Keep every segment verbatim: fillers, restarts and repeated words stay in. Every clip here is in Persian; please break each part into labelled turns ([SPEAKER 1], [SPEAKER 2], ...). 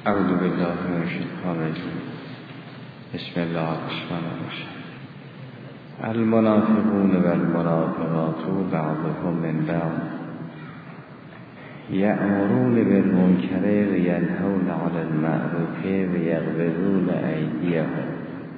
[SPEAKER 1] اعوذ بالله من الشیطان الرجیم. بسم الله الرحمن الرحیم. المنافقون و المنافقات بعضهم من بعض یأمرون بالمنکر و ینهون عن المعروف و یغضون ایدیهم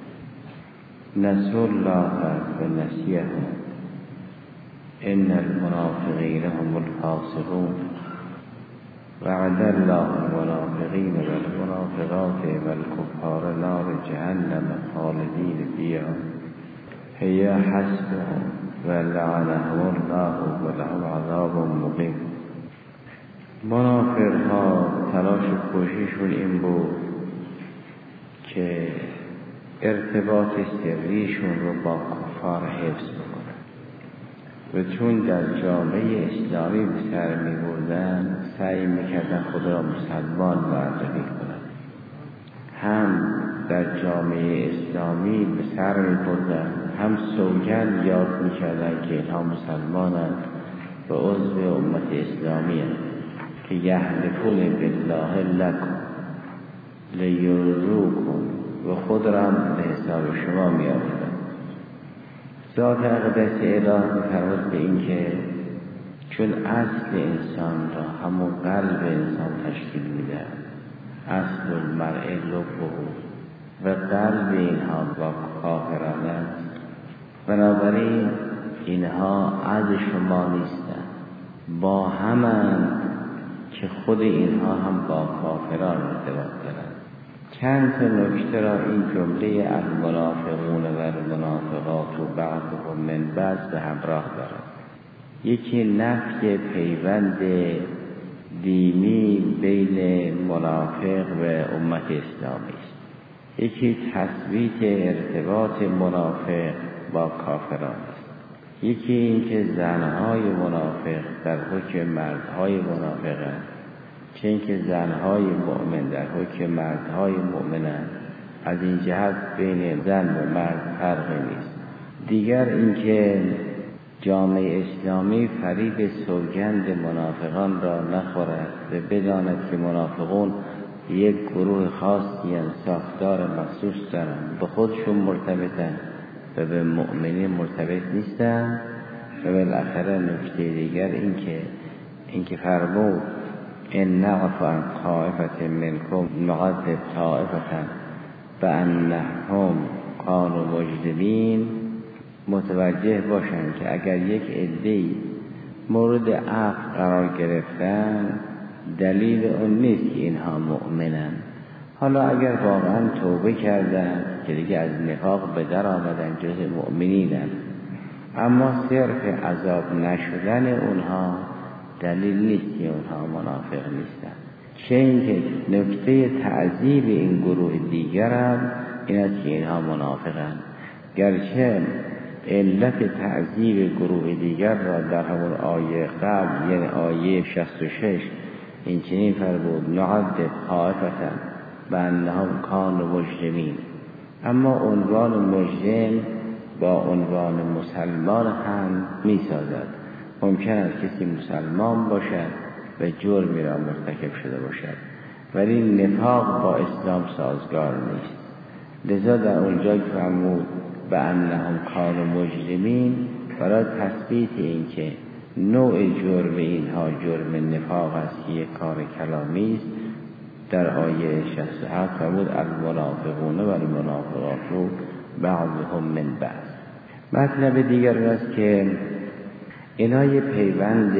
[SPEAKER 1] نسوا الله فنسیهم ان المنافقین هم الفاسقون وعد الله المنافقین و المنافقات و الکفار نار جهنم خالدین فیها هی حسبهم و لعنهم الله و لهم عذاب مقیم. منافقها تلاش و کوشششون این بود که ارتباط سریشون رو با کفار حفظ بکنن و چون در جامعه اسلامی به سر می بردن سعی میکردن خود را مسلمان معرفی کنن. هم در جامعه اسلامی به سر می بردن، هم سوگند یاد میکردن که اینها مسلمانند و عضو امت اسلامی هستند که یحلفون بالله لکم لیرضوکم و خود را به حساب شما می آوردن. ذات اقدس اله می‌فرماید به این که چون اصل انسان را همون قلب انسان تشکیل میده، اصل المرء لبه و قلب اینها با کافران است، بنابراین اینها از شما نیستند، با همند که خود اینها هم با کافران ارتباط دارند. چند تا نکته را این جمله المنافقون و المنافقات و بعضهم من بعض به همراه دارد. یکی نفی پیوند دینی بین منافق و امت اسلامی است. یکی تثبیت ارتباط منافق با کافران است. یکی این که زنهای منافق در حکم مردهای منافقند، چه این که زنهای مؤمن در حکم مردهای مؤمنند. از این جهت بین زن و مرد فرقی نیست. دیگر این که جامعه اسلامی فریب سوگند منافقان را نخورد و بداند که منافقون یک گروه خاصی هستند، ساختار مخصوص دارند، به خودشون مرتبطند و به مؤمنین مرتبط نیستند. و بالاخره نکته دیگر این که این که فرمود ان نعفو عن طائفة منکم نعذب طائفة بأنهم كانوا مجرمین، متوجه باشند که اگر یک عده‌ای مورد عفو قرار گرفتن دلیل اون نیست که اینها مؤمنند. حالا اگر واقعا توبه کردن که دیگه از نفاق به در آمدن، جز مؤمنینند، اما صرف عذاب نشدن اونها دلیل نیست که اونها منافق نیستند. چه اینکه نکته تعذیب این گروه دیگر هم این است که اینها منافقند، گرچه علت تعذیب گروه دیگر را در همون آیه قبل یعنی آیه شصت و شش این چنین فرمود نعذب طائفة بأنهم كانوا مجرمین، اما عنوان مجرم با عنوان مسلمان هم می سازد. ممکن است کسی مسلمان باشد و جرمی را مرتکب شده باشد ولی نفاق با اسلام سازگار نیست. لذا در اونجا که فرمود بأنهم كانوا مجرمین برای تثبیت این که نوع جرم اینها جرم نفاق است که یک کار کلامی است، در آیه شصت و هفت فرمود المنافقون و المنافقات بعضهم من بعض. مطلب دیگر است که اینا یه پیوند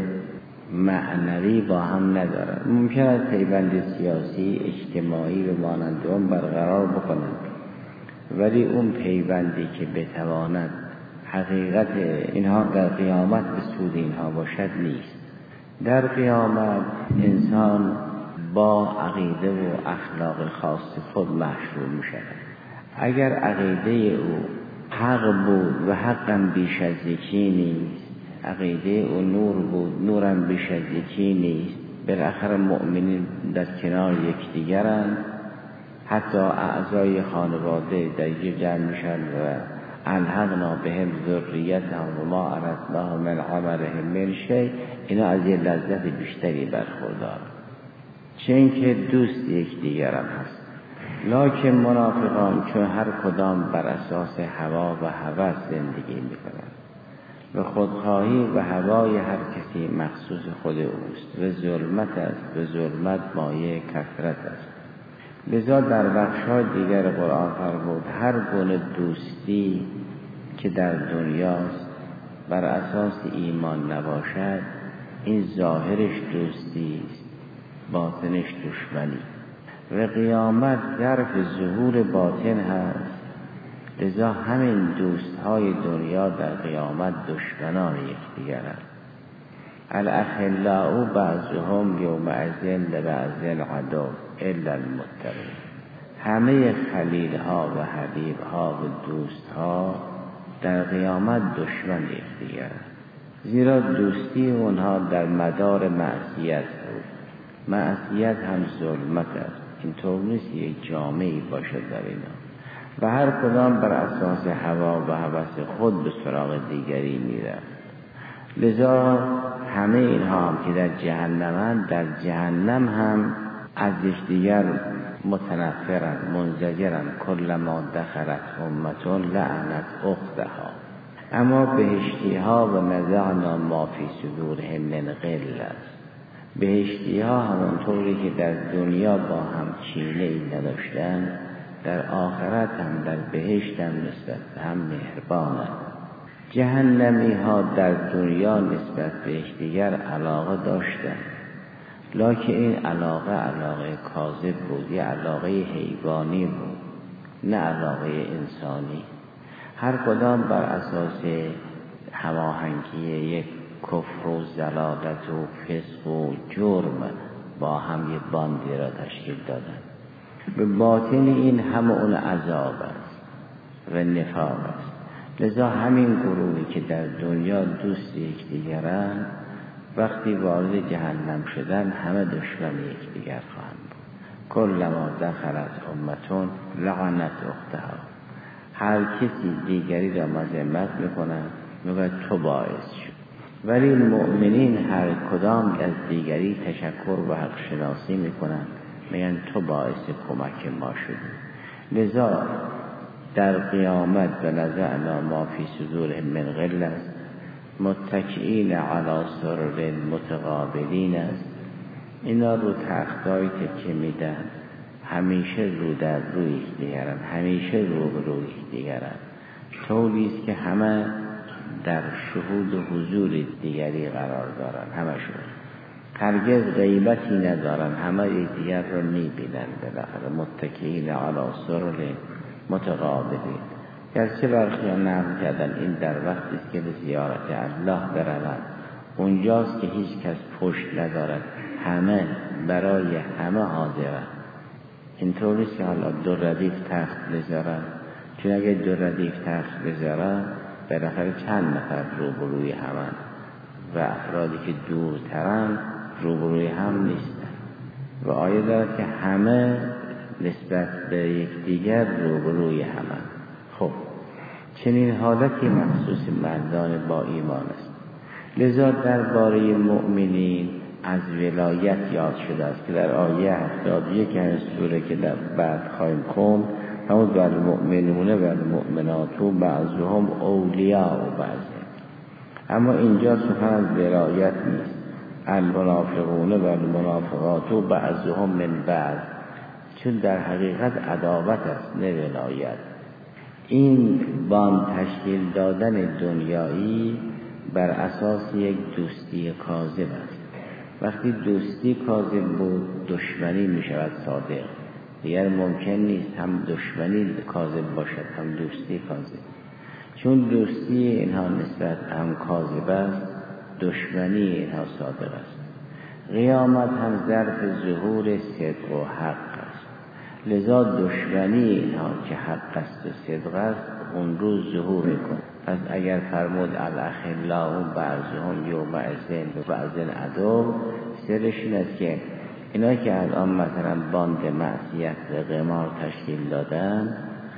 [SPEAKER 1] معنوی با هم ندارن. ممکن است پیوند سیاسی اجتماعی و مانند اون برقرار بکنند، ولی اون پیوندی که بتواند حقیقت اینها در قیامت به سود اینها باشد نیست. در قیامت انسان با عقیده و اخلاق خاص خود محشور می شود. اگر عقیده او حق بود و حقم بیش از یکی نیست، عقیده او نور بود نورم بیش از یکی نیست، بالاخره مؤمنین در کنار یکدیگرند، حتی اعضای خانواده در یک جمع میشن و الحقنا بهم ذریتهم و ما اردناهم من عملهم من شیء، اینا از یه لذت بیشتری برخوردار. چه اینکه دوست یکدیگرم هست. لکن منافقان چون هر کدام بر اساس هوا و هوس زندگی میکنند و خودخواهی و هوای هر کسی مخصوص خود اوست و ظلمت است و ظلمت مایه کثرت است. لذا در بخش‌های دیگر قرآن فرمود هر گونه دوستی که در دنیاست بر اساس ایمان نباشد این ظاهرش دوستی است، باطنش دشمنی و قیامت ظرف ظهور باطن هست. لذا همین دوستهای دنیا در قیامت دشمنان یکدیگرند. الاخلاء بعضهم یومئذ لبعض عدو الا المتقین. همه خلیلها و حبیبها و دوستها در قیامت دشمن یکدیگرند، زیرا دوستی اونها در مدار معصیت بود. معصیت هم ظلمت است. اینطور نیست یک جامعی باشد در اینا و هر کدام بر اساس هوا و هوس خود به سراغ دیگری میرن. لذا همه اینها هم که در جهنمند در جهنم هم از یکدیگر متنفرن، منزجرن. کلما دخلت امة لعنت اختها. اما بهشتی ها و نزعنا ما فی صدورهم من غل است. بهشتی ها همونطوری که در دنیا با هم کینه ای نداشتن در آخرت هم در بهشت هم نسبت به هم مهربانند. جهنمی ها در دنیا نسبت به یکدیگر علاقه داشتند، لکن این علاقه علاقه کاذب بود، یه علاقه حیوانی بود، نه علاقه انسانی. هر کدام بر اساس هماهنگی یک کفر و ضلالت و فسق و جرم با هم یک باندی را تشکیل دادند. به باطن این همه اون عذاب است و نفاق است. لذا همین گروهی که در دنیا دوست یکدیگرند وقتی وارد جهنم شدن همه دشمن یکدیگر خواهند بود. کلما دخلت امة لعنت اختها. هر کسی دیگری را مذمت میکنند، میگه تو باعث شد. ولی مؤمنین هر کدام از دیگری تشکر و حق شناسی میکنند، میگن تو باعث کمک ما شدی. لذا در قیامت و نزعنا ما فی صدورهم من غل است، متکئین علی سرر متقابلین است. اینا رو تختای تکیه میدن، همیشه رو در روی یکدیگرند، همیشه رو به روی یکدیگرند، طوری است که همه در شهود و حضور دیگری قرار دارن. همشون هرگز غیبتی ندارن، همه دیگر رو میبینن. بالاخره متکئین علی سرر متقابلین. گرچه برخی نقل کردن این در وقتی است که به زیارت الله بروند، اونجاست که هیچ کس پشت ندارد، همه برای همه حاضرند. اینطور نیست که حالا دو ردیف تخت بذارن، چون اگه دو ردیف تخت بذارن بالاخره چند نفر روبروی همن و افرادی که دورترن روبروی هم نیستن و آیه دارد که همه نسبت به یکدیگر روبروی همن. خب چنین حالتی مخصوص مردان با ایمان است. لذا درباره مؤمنین از ولایت یاد شده است که در آیه هفتاد و یک از سوره که در بعد خواهیم خوند، همون بر المؤمنون و المؤمنات و بعضهم اولیاء و بعض. اما اینجا سخن از ولایت نیست. المنافقون و المنافقات و بعضهم من بعض، چون در حقیقت عداوت است نه ولایت. این باند تشکیل دادن دنیایی بر اساس یک دوستی کاذب است. وقتی دوستی کاذب بود دشمنی می شود صادق. دیگر ممکن نیست هم دشمنی کاذب باشد هم دوستی کاذب. چون دوستی اینها نسبت هم کاذب است، دشمنی اینها صادق است. قیامت هم ظرف ظهور صدق و حق است. لذا دشمنی اینها که حق است و صدق است اون روز ظهور میکن. پس اگر فرمود الاخلاء بعضهم یومئذ و بعض عدو، سرش این است که اینا که الان مثلا باند معصیت و قمار تشکیل دادن،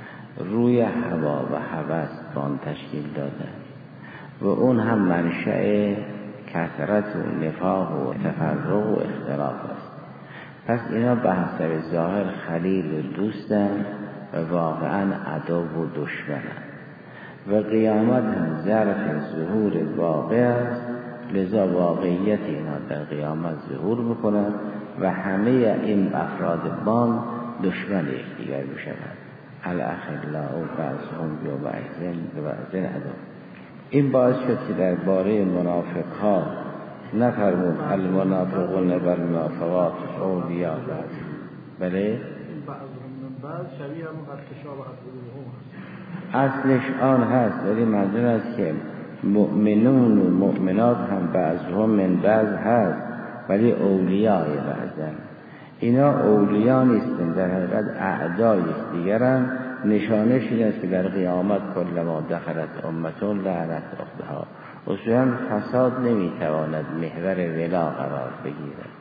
[SPEAKER 1] روی هوا و هوس باند تشکیل دادن و اون هم منشأ کثرت و نفاق و تفرق و اختلاف است. پس اینا به حسب ظاهر خلیل و دوستن و واقعا عدو و دشمنن و قیامت هم ظرف ظهور واقع است، لذا واقعیت اینا در قیامت ظهور بکنند و همه این افراد بان دشمن یکدیگر میشوند. الاخلاء بعضهم ببعض عدو. این باعث شد که درباره منافقها نفرمود المنافقون والمنافقات اولیاء بعض، بله اصلش آن هست، ولی منظور است که مؤمنون و مؤمنات هم بعضهم من بعض هست، ولی اولیاء بعضن. اینا اولیاء نیستن، در حقیقت اعدای دیگرن. نشانش این است که در قیامت کل ما دخلت امتون لعنت اختها. اصولا فساد نمیتواند محور ولا قرار بگیرد.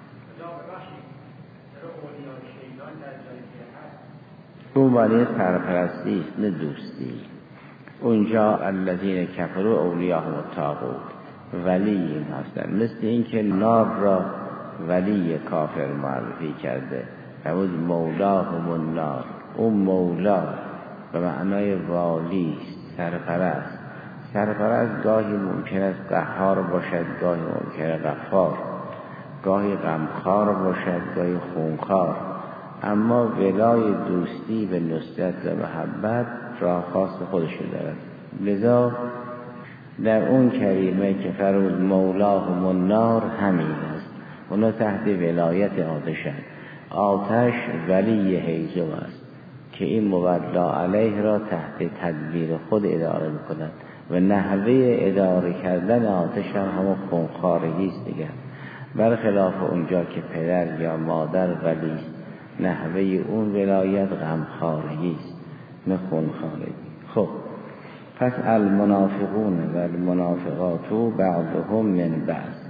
[SPEAKER 1] اون معنی سرپرستی است نه دوستی. اونجا الذین کفروا اولیاءهم الطاغوت، ولی این هستن. مثل این که نار را ولی کافر معرفی کرده، همون مولاهم النار. اون مولا به معنای والی، سرپرست. سرپرست گاهی ممکن است قهار باشد، گاهی ممکن است غفار، گاهی غمخوار باشد، گاهی خونخوار. اما ولای دوستی و نصرت و محبت راه خاص خودش دارد. لذا در اون کریمه که فرمود مولاهم النار همین است. اونا تحت ولایت آتشن. آتش ولی هیزم است که این مولا علیه را تحت تدبیر خود اداره میکنند و نحوه اداره کردن آتش هم همون خونخوارگی است دیگر، برخلاف اونجا که پدر یا مادر ولی است، نحوه اون ولایت غمخوارگی است نه خونخوارگی. خب پس المنافقون و المنافقات بعضهم من بعض،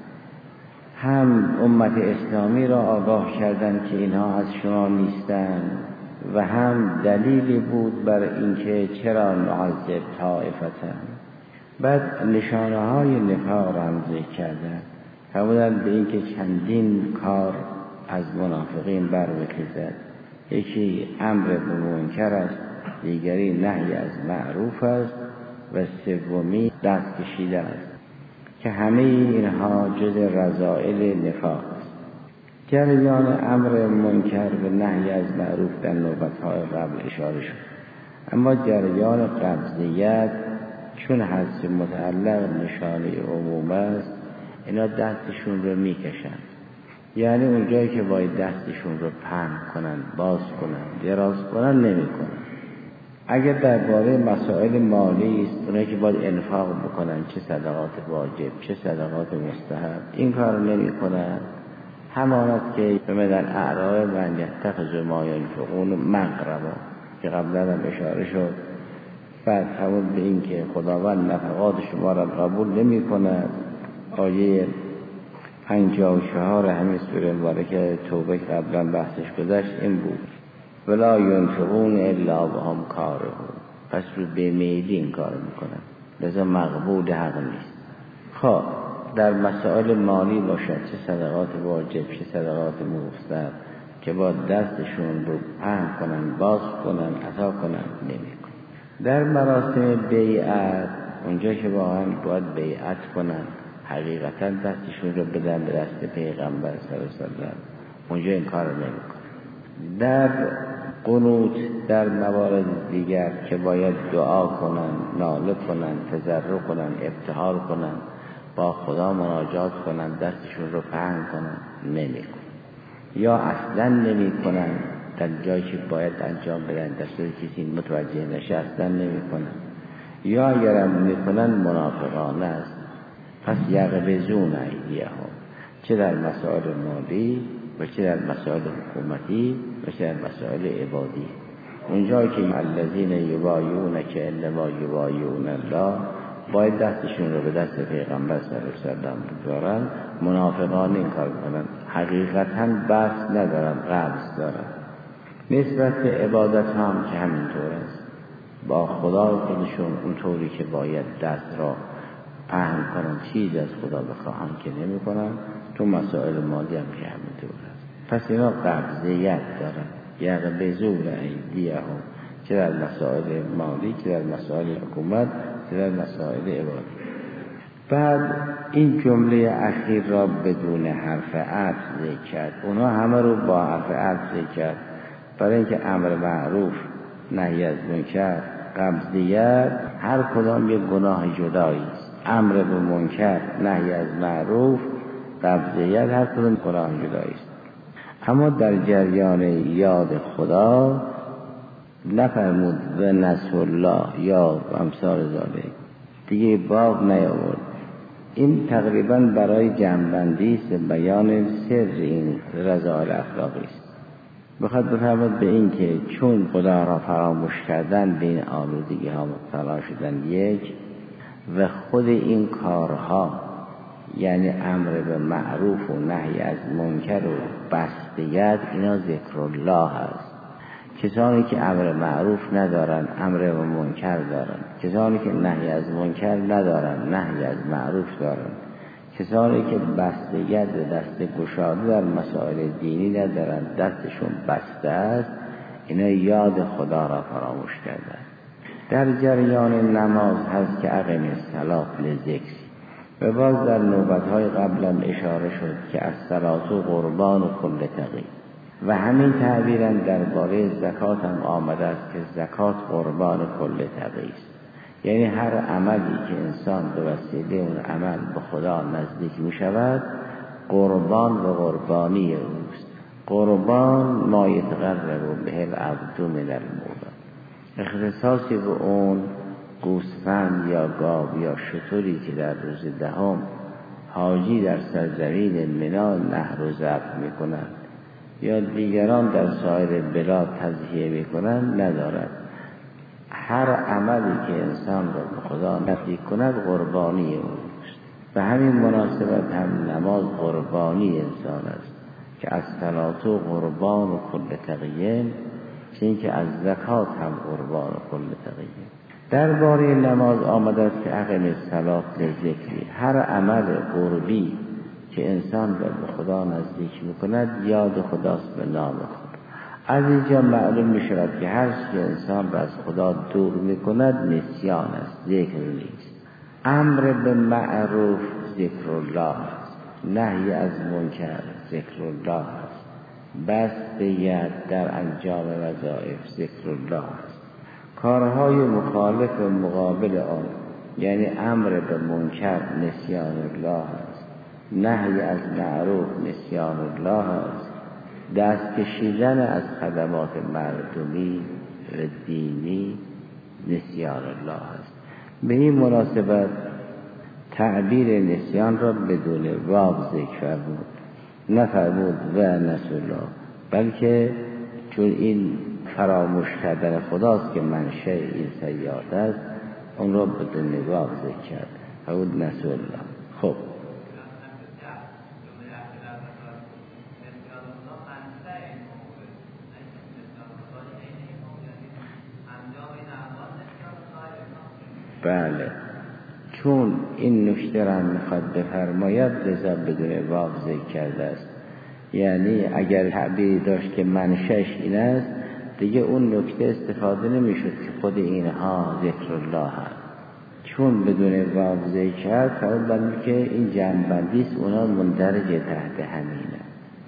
[SPEAKER 1] هم امت اسلامی را آگاه کردند که اینها از شما نیستند و هم دلیلی بود بر اینکه چرا نعذب طائفتن. بعد نشانه های نفاق را هم ذکر کردند، فرمودند به اینکه چندین کار از منافقین برمیخیزد. یکی امر به منکر است، دیگری نهی از معروف است و سومی دست کشیدن است که همه اینها جز رذائل نفاق است. جریان امر منکر و نهی از معروف در نوبت‌های قبل اشاره شد، اما جریان قبضیت چون حدث متعلق نشانه عموم است، اینا دستشون رو میکشند. یعنی اونجایی که باید دستشون رو پهن کنن، باز کنن، دراز کنن، نمی کنن. اگر درباره مسائل مالی است، اونایی که باید انفاق بکنن، چه صدقات واجب چه صدقات مستحب، این کار رو نمی کنن. همانت که به مدن اعرای من یتخذ ما ینفقون مغرما که قبلا هم اشاره شد. بعد همون به این که خداوند نفقات شما را قبول نمی کند. آیه پنجاه و چهار همین سوره مبارکه توبه که قبلا بحثش گذشت این بود، ولا ینفقون الا وهم کارهون. پس رو به میلی این کار میکنن، لذا مقبول حق نیست. خب در مسائل مالی باشد، چه صدقات واجب چه صدقات مستحب، که با دستشون رو پهن کنن، باز کنن، عطا کنن، نمی کنن. در مراسم بیعت، اونجا که واقعا باید بیعت کنن، حقیقتا دستشون رو بدن به دست پیغمبر صلی الله علیه و سلم، اونجا این کار رو نمی کنن. در قنوت، در موارد دیگر که باید دعا کنن، ناله کنن، تضرع کنن، ابتهال کنن، با خدا مناجات کنن، دستشون رو پهن کنن، نمی کنن. یا اصلا نمی کنن، در جایی که باید انجام بدن دستور کسی متوجه نشه اصلا نمی کنن. یا اگرم می کنن منافقانه است. پس یغمزون ایدیهم، چه در مسائل مالی و چه در مسائل حکومتی و چه در مسائل عبادی. اونجایی که الذین یبایعونک انما یبایعون الله، باید دستشون رو به دست پیغمبر صلی الله علیه و سلم بذارن. منافقان این کار کنن، حقیقتا بس ندارن، قبض دارن. نسبت به عبادت هم که همینطور است، با خدا خودشون اونطوری که باید دست را پهن کنن، چیز از خدا بخواهن که نمی کنن. تو مسائل مالی هم که همینطور است. پس اینا قبضیت دارن، یغبضون ایدیهم، چه در مسائل مالی، چه در مسائل حکومت، چه در مسائل عبادی. بعد این جمله اخیر را بدون حرف عطف ذکر کرد. اونا همه رو با حرف عطف ذکر کرد، برای اینکه امر معروف، نهی از منکر، قبضیت هر کدام یک گناه جدایی است. امر به منکر، نهی از معروف، قبضیت هر کدام گناه جدایی است. اما در جریان یاد خدا نفرمود و نسوا الله یا امثال ذالک، دیگه باب نیاورد. این تقریبا برای جمع‌بندی است، بیان سر این رذائل اخلاقی است. بخواد بفرماد به این که چون خدا را فراموش کردن به این آلودگی ها مبتلا شدن، یک، و خود این کارها یعنی امر به معروف و نهی از منکر و بستگیت، اینا ذکر الله هست. کسانی که امر معروف ندارن امر به منکر دارن، کسانی که نهی از منکر ندارن نهی از معروف دارن، کسانی که بستگیت و دست گشاده در مسائل دینی ندارن، دستشون بسته است، اینا یاد خدا را فراموش کردن. در جریان نماز هست که اقیم الصلاة لذکر، و باز در نوبت‌های قبلم اشاره شد که الصلاة قربان کل تقی، و همین تعبیرم درباره زکات هم آمده است که زکات قربان کل تقی است. یعنی هر عملی که انسان به وسیله اون عمل به خدا نزدیک می شود، قربان و قربانی اوست. قربان ما یتقرب به العبد من المولى، اختصاصی به اون گوسفند یا گاو یا شتری که در روز دهم حاجی در سرزمین منی نحر و ذبح می کنند یا دیگران در سایر بلاد تضحیه می کنند ندارد. هر عملی که انسان را به خدا نزدیک کند قربانی اوست. به همین مناسبت هم نماز قربانی انسان است که از الصلاة قربان و کل تقیه، چون که از زکات هم قربان و کل تقیه. درباره نماز آمده است که اقیم الصلاة لذکری، هر عمل قربی که انسان را به خدا نزدیک میکند یاد خداست به نام خدا. از اینجا معلوم می شود که هر چیزی که انسان را از خدا دور می کند نسیان است، ذکر نیست. امر به معروف ذکر الله است، نهی از منکر ذکر الله است، بسط ید در انجام وظایف ذکر الله است. کارهای مخالف و مقابل آن یعنی امر به منکر نسیان الله است، نهی از معروف نسیان الله است، دست کشیدن از خدمات مردمی و دینی نسیان الله است. به این مناسبت تعبیر نسیان را بدون واو ذکر فرمود، نفرمود و نسوا الله، بلکه چون این فراموش کردن خداست که منشأ این سیئات است، اون را بدون واو ذکر کرد، فرمود نسوا الله. خب بله، چون این نکته را میخواد بفرماید لذا بدون واو ذکر کرده است. یعنی اگر تعبیری داشت که منشأش این است، دیگه اون نکته استفاده نمیشد که خود اینها ذکر الله هست. چون بدون واو ذکر کرد فرض بر که این جمع‌بندی است، اونا مندرج تحت همینه.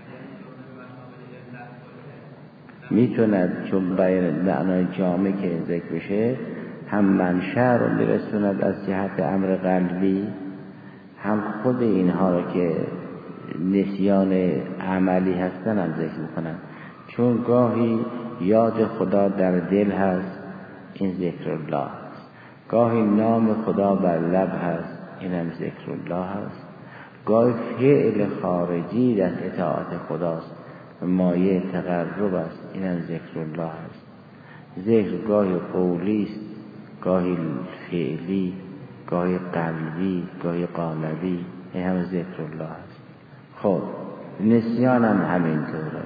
[SPEAKER 1] میتوند چون باید معنای جامع که ذکر بشه هم منشأ رو برسوند از جهت امر قلبی، هم خود اینها رو که نسیان عملی هستن هم ذکر میکنن. چون گاهی یاد خدا در دل هست، این ذکر الله هست. گاهی نام خدا بر لب هست، این هم ذکر الله هست. گاهی فعل خارجی در اطاعت خداست، مایه تقرب است، این هم ذکر الله هست. ذکر گاهی قولی است، گاهی فعلی، گاهی قلبی، گاهی قالبی، این هم ذکر الله است. خب نسیان هم همینطوره.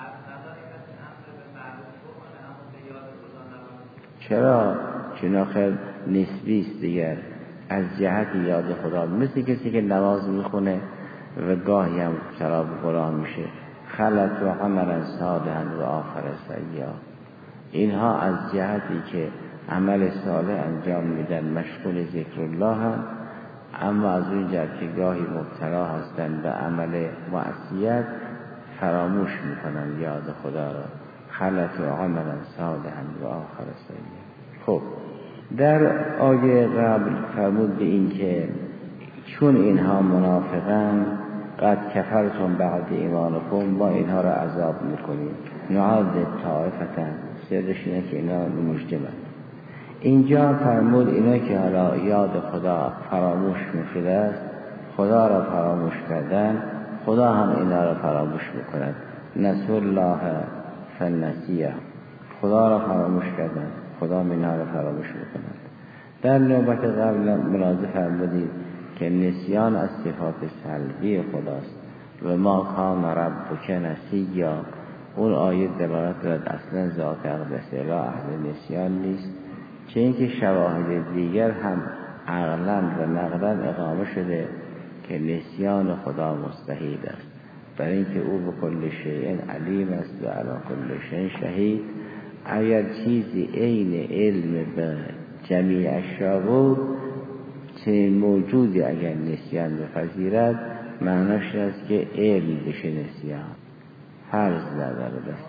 [SPEAKER 1] چرا؟ چون آخر نسبی است دیگر، از جهت یاد خدا، مثل کسی که نماز میخونه و گاهی هم شراب قرآن میشه، خلت و عملا صالحا و آخر سیئا. اینها از جهتی که عمل صالح انجام میدن مشغول ذکر الله هم، اما از اون جهت که گاهی مبتلا هستن به عمل معصیت فراموش میکنن یاد خدا را. خلت و عملا صالحا و آخر سیئا. خب در آیه قبل فرمود به این که چون اینها منافقن قد کفرتم بعد ایمانکم، ما اینها را عذاب میکنیم. نعذب طائفة، سرش اینه که اینا مجتمع. اینجا فرمود اینا که حالا یاد خدا فراموش میشده است، خدا را فراموش کردن، خدا هم اینا را فراموش میکند. نسوا الله فنسیه، خدا را فراموش کردن، خدا هم اینا را فراموش میکند. در نوبت قبل ملاحظه فرمودید که نسیان از صفات سلبی خداست و ما کان ربک نسیا. اون آیه دلالت دارد اصلا ذات اقدس اله اهل نسیان نیست، چه اینکه شواهد دیگر هم عقلا و نقلا اقامه شده که نسیان خدا مستحیل است، برای اینکه او به کل شیء علیم است و علی کل شیء شهید. اگر چیزی عین علم به جمیع اشیا بود، چه موجودی اگر نسیان بپذیرد معناش است که علم بشه نسیان، فرض نداره. بس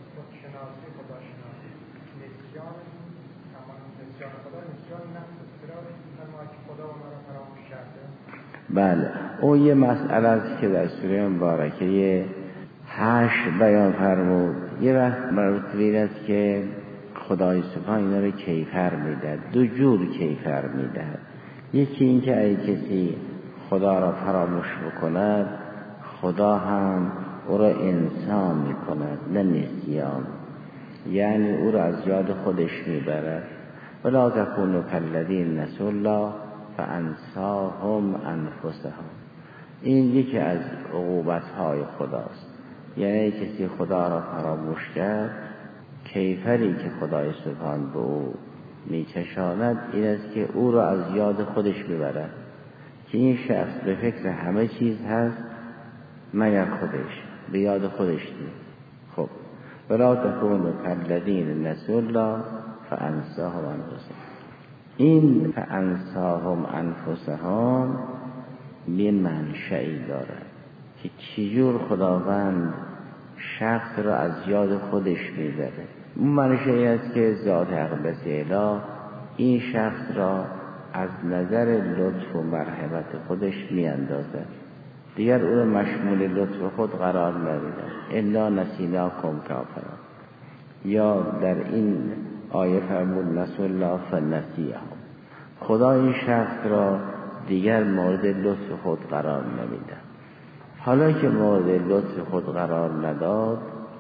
[SPEAKER 1] بله، او یه مسئله است که در سوره مبارکه هشت بیان فرمود. یه وقت مربوط به این است که خدای سبحان اینا رو کیفر میدهد. دو جور کیفر میدهد. یکی این که اگه کسی خدا را فراموش بکند، خدا هم او را انسان میکند، نه نسیان، یعنی او را از یاد خودش میبرد. ولا تکونوا کالذین نسوا الله فانساهم انفسهم. این یکی از عقوبت‌های خداست. یعنی کسی خدا را فراموش کرد، کیفری که خدای سبحان به او میچشاند این است که او را از یاد خودش میبرد، که این شخص به فکر همه چیز هست مگر خودش، به یاد خودش نیست. خب ولا تکونوا کالذین نسوا الله فانساهم انفسهم. این فانساهم انفسهم یه منشئی دارد که چجور خداوند شخص را از یاد خودش میبره. اون منشئی است که ذات اقدس اله این شخص را از نظر لطف و مرحمت خودش میاندازد، دیگر او را مشمول لطف خود قرار نمیده. الا نسیناکم کافرا. یا در این آیه فرمود نسوا الله فنسیهم، خدا این شخص را دیگر مورد لطف خود قرار نمیده. حالا که مورد لطف خود قرار نداد،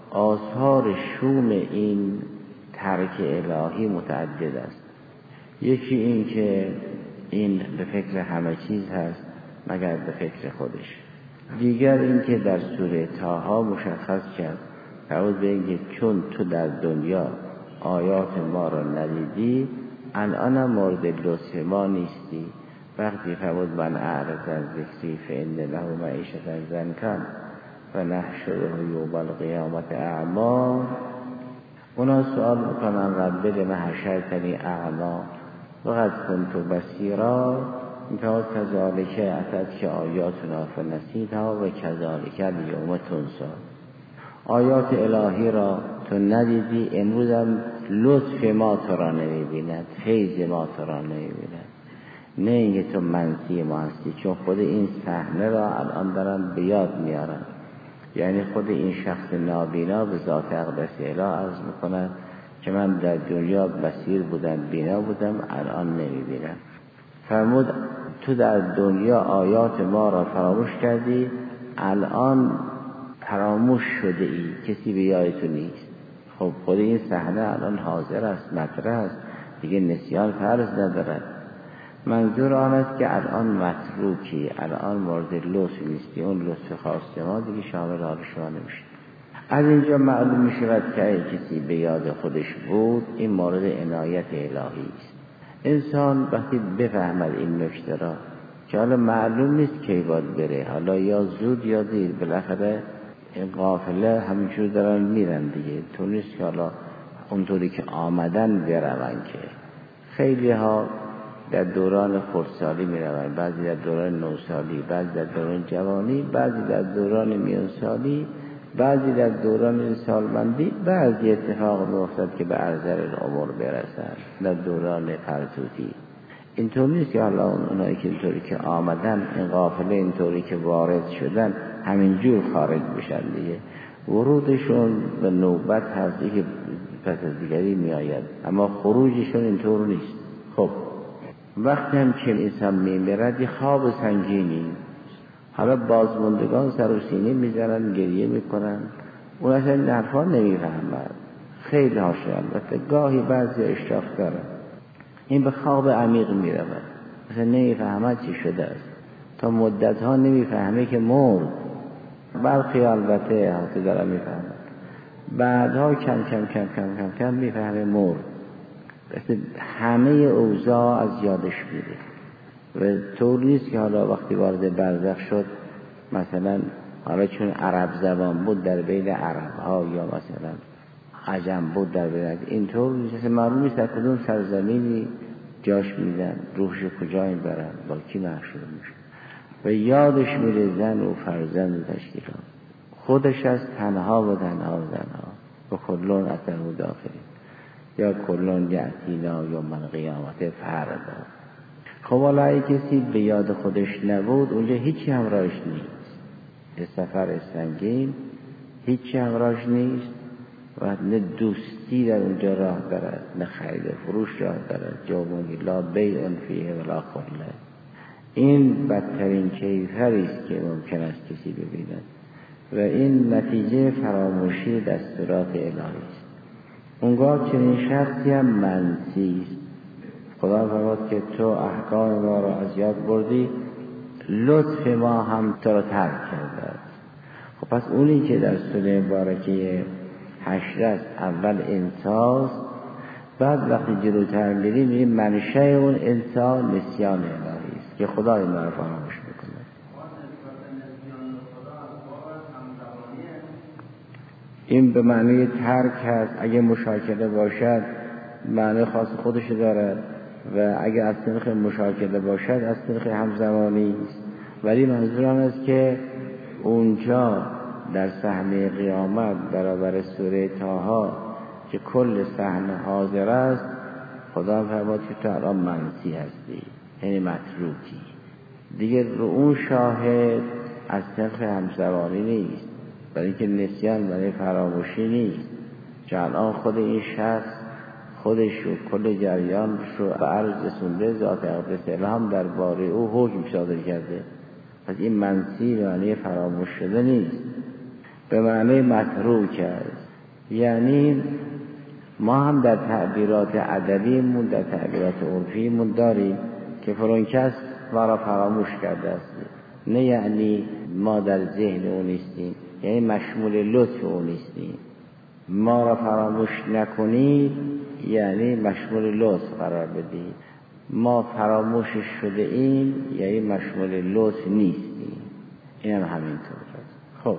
[SPEAKER 1] آثار شوم این ترک الهی متعدد است. یکی این که این به فکر همه چیز هست مگر به فکر خودش. دیگر این که در سوره طه مشخص کرد فرمود به اینکه چون تو در دنیا آیات ما را ندیدی، الان مورد لطف ما نیستی. وقتی فرمود من اعرض عن ذکری فإن له معیشة ضنکا ونحشره یوم القیامة اعمی، اونا سوال میکنن رب لم حشرتنی اعمی وقد كنت بصیرا، میگه کذالک اتتک آیاتنا فنسیتها و کذالک الیوم تنسی. آیات الهی را تو ندیدی، امروز هم لطف ما تو را نمیبیند، فیض ما تو را نمیبیند. نه اینکه تو منسی ما هستی، چون خود این صحنه را الان دارن به یاد میارن. یعنی خود این شخص نابینا به ذات اقدس اله عرض میکند که من در دنیا بصیر بودم، بینا بودم، الان نمیبینم. فرمود تو در دنیا آیات ما را فراموش کردی، الان فراموش شده ای، کسی به یاد تو نیست. خب خود این صحنه الان حاضر است، مطرح است، دیگه نسیان فرض ندارد. منظور آن است که الان متروکی، الان مورد لطف نیستی، اون لطف خاص ما دیگه شامل حال شما نمیشه. از اینجا معلوم می شود که اگه کسی به یاد خودش بود، این مورد عنایت الهی است. انسان وقتی بفهمد این نکته را که حالا معلوم نیست کی باید بره، حالا یا زود یا دیر، بالاخره این قافله همینجور دارن میرن دیگه، تو نیست که حالا اونطوری که آمدن برون که خیلی ها در دوران خردسالی میرون، بعضی در دوران نوسالی، بعضی در دوران جوانی، بعضی در دوران میانسالی، بعضی در دوران سالمندی، بعضی اتفاق میافتد که به ارذل العمر برسن در دوران فرتوتی. اینطور نیست که حالا اونایی که اینطوری که آمدن این قافله اینطوری که وارد شدن همینجور خارج بشن دیگه، ورودشون به نوبت هست که پس از دیگری می آید، اما خروجشون اینطور نیست. خب وقتی هم که انسان می میرد خواب سنگینی، حالا بازماندگان سر و سینه می زنن، گریه می کنن، اون اصلا این حرفا نمی فهمد. خیلی هاشه البته گاهی بعضی اشتاق دارن، این به خواب عمیق می رود، اصلا نمی فهمد چی شده است، تا مدت ها نمی فهمه که مرد. برخی البته حتی دارن می فهمد، بعدها کم کم کم کم کم کم می فهمه مرد. همه اوضاع از یادش میره و طور نیست که حالا وقتی وارد برزخ شد مثلا حالا چون عرب زبان بود در بین عرب ها یا مثلا عجم بود در بین، اینطور نیست. معلوم نیست در کدوم سرزمینی جاش میدن، روحش کجا این برن، با کی محشور میشه و یادش میره زن و فرزند و تشکیلات خودش از تنها و تنها و تنها و کلون اتهو داخلی یا کلون یعتینا یا من قیامت فردا. خب حالا ای کسی به یاد خودش نبود اونجا هیچی همراهش نیست، یه سفر سنگین، هیچی همراهش نیست و نه دوستی در اونجا راه دارد، نه خرید فروش راه دارد، جوابونی لا بیع فیه ولا خله. این بدترین کیفری است که ممکن است کسی ببیند و این نتیجه فراموشی دستورات الهی است. اونگاه چنین شخصی هم منسی است. خدا فرمود که تو احکام ما را از یاد بردی، لطف ما هم تو را ترک کرده است. خب پس اونی که در سوره مبارکه حشر است اول انساست، بعد وقتی جلوتر میریم میریم منشأ اون انسان نسیان الهی است که خدا این را فراموش میکنه. این به معنی ترک هست. اگه مشاکله باشد معنی خاص خودش دارد و اگه از طریق مشاکله باشد از طریق همزمانی است. ولی منظور آن است که اونجا در صحنه قیامت برابر سوره طه که کل صحنه حاضر است، خدا فرمود که تو الان منسی هستی، یعنی متروکی دیگه. رو اون شاهد از طریق همزمانی نیست، برای اینکه نسیان برای فراموشی نیست، چون الان خود این شخص خودش و کل جریانش رو به عرض رسونده، ذات اقدس الهام درباره او حکم صادر کرده. پس این منسی به معنی فراموش شده نیست، به معنی متروک است. یعنی ما هم در تعبیرات ادبیمون، در تعبیرات عرفیمون داریم که فلان کس ما را فراموش کرده است، نه یعنی ما در ذهن او نیستیم، یعنی مشمول لطف او نیستیم. ما را فراموش نکنید یعنی مشمول لطف قرار بدید، ما فراموشش شده ایم یعنی مشمول لطف نیستیم. این هم همینطور است. خب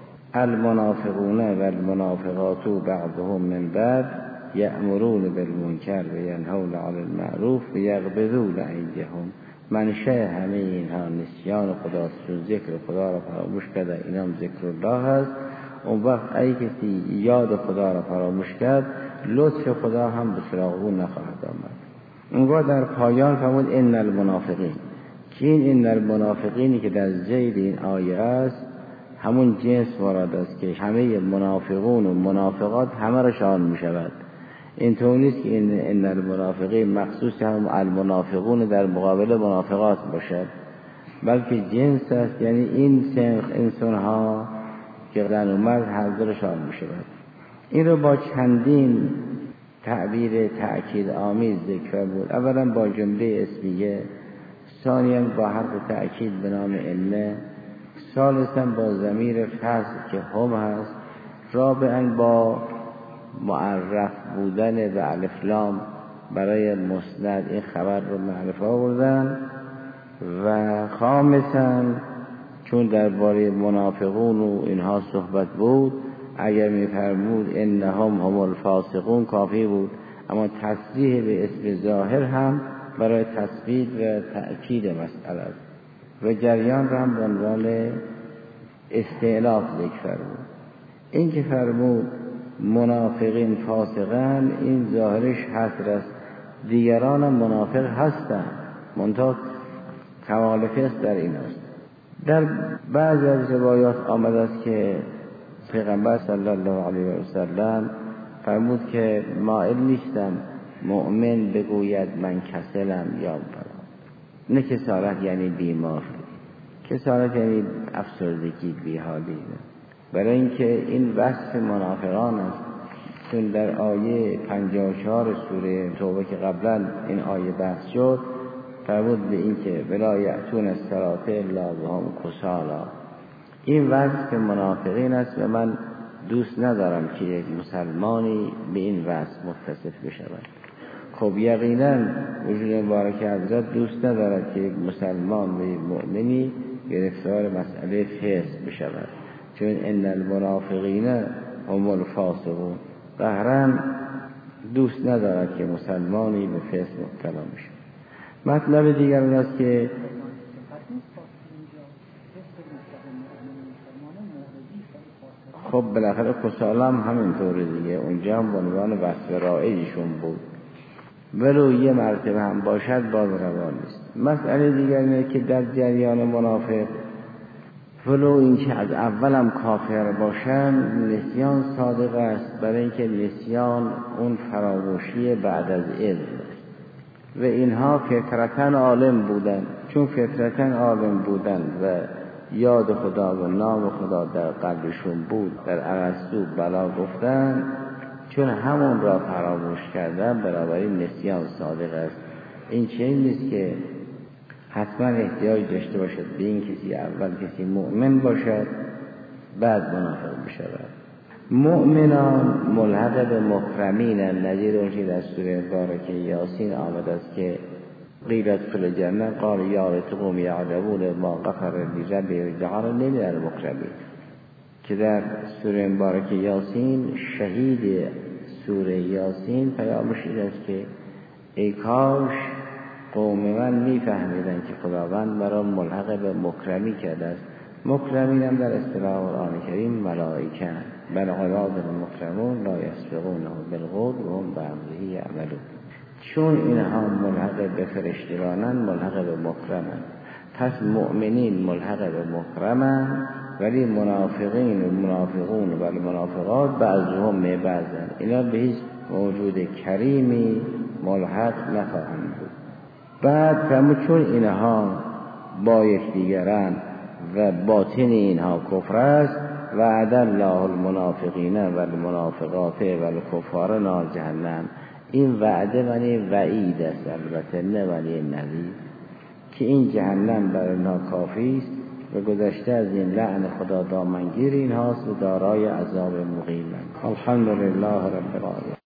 [SPEAKER 1] المنافقون و المنافقات بعضهم من بعض یأمرون بالمنکر و ینهون عن المعروف و یغضون ایدیهم. منشأ همه اینها نسیان خداست، چون ذکر خدا را فراموش کرده، این هم ذکر الله هست. اون وقت ای کسی یاد خدا را فراموش کرد، لطف خدا هم به سراغ او نخواهد آمد. اونگاه در پایان فرمود ان المنافقین، که این ان المنافقینی که در زیر این آیه است همون جنس مراد است که همه منافقون و منافقات همه را شامل می شود. این طور نیست که این ان المنافقین مخصوص هم المنافقون در مقابل منافقات باشد، بلکه جنس است، یعنی این سنخ انسان ها که زن و مرد هر دو را شامل می شود. این رو با چندین تعبیر تأکید آمیز ذکر بود. اولا با جمله اسمیه، ثانیاً با حرف تأکید به نام انه، ثالثاً با ضمیر فصل که هم هست، رابعاً با معرف بودن به الف لام برای مسند این خبر رو معرفه آوردن، و خامساً چون درباره منافقون و اینها صحبت بود اگر میفرمود انهم هم الفاسقون کافی بود، اما تصریح به اسم ظاهر هم برای تثبیت و تأکید مسئله است و جریان را هم به عنوان استعلاف ذکر فرمود. این که فرمود منافقین فاسقان، این ظاهرش حصر است، دیگران هم منافق هستند، منتها کمال فسق در این است. در بعض از روایات آمده است که پیغمبر صلی الله علیه و سلم فرمود که مائل نیستم مؤمن بگوید من کسلم یا فلان. نه کسالت یعنی بیمار، کسالت یعنی افسردگی، بیحالی. برای اینکه این وصف منافقان است، چون در آیه پنجاه و چهار سوره توبه که قبلا این آیه بحث شد فرمود به این که ولا یأتون الصلاة الا وهم کسالی. این وصف منافقین است و من دوست ندارم که یک مسلمانی به این وصف متصف بشود. خب یقینا وجود مبارک حضرت دوست ندارد که یک مسلمان و یک مؤمنی گرفتار مسئله فسق بشود، چون ان المنافقین هم الفاسقون، قهرا دوست ندارد که مسلمانی به فسق مبتلا بشود. مطلب دیگر اون است که خب بالاخره کسالم همینطور دیگه، اونجا هم به عنوان وصف رایجشون بود، ولو یه مرتبه هم باشد باز روا نیست. مسئله دیگر اینه که در جریان منافق ولو این که از اولم کافر باشن نسیان صادق است، برای اینکه نسیان اون فراموشی بعد از علم است و اینها فطرتاً عالم بودن. چون فطرتاً عالم بودن و یاد خدا و نام خدا در قلبشون بود، در ارسطو بلا گفتن، چون همون را فراموش کردن بنابراین نسیان صادق است. این چیزی نیست که حتما احتیاج داشته باشد به این کسی اول کسی مؤمن باشد بعد منافق بشود. مؤمنان ملحق به مکرمین، نظیر اونچه در سوره مبارکه یاسین آمده است که قیل ادخلوا الجنة قال یا لیت قوم یعلمون ما غفر لی ربی و جعلنی من المکرمین، که در سوره مبارکه یاسین شهید سوره یاسین پیامش این است که ای کاش قوم من میفهمیدن که خداوند مرا ملحق به مکرمی کرده است. مکرمین هم در اصطلاح قرآن کریم ملائکه، بل عباد المکرمون لا یسبقونه بالقول و هم بأمره یعملون. چون اینها ملحق به فرشتگانند ملحق به مکرمند، پس مؤمنین ملحق به مکرمند، ولی منافقین و منافقون و منافقات بعضهم می بعضن، اینا به هیچ موجود کریمی ملحق نخواهند بود. بعد فرمود چون اینها با یکدیگرند و باطن اینها کفر است، وعد الله المنافقین و المنافقات و الکفار نار جهنم. این وعده معنی وعید است، البته نه معنی نوید، که این جهنم برای اینها کافی است و گذشته از این لعن خدا دامنگیر اینهاست و دارای عذاب مقیم. الحمدلله رب العالمین.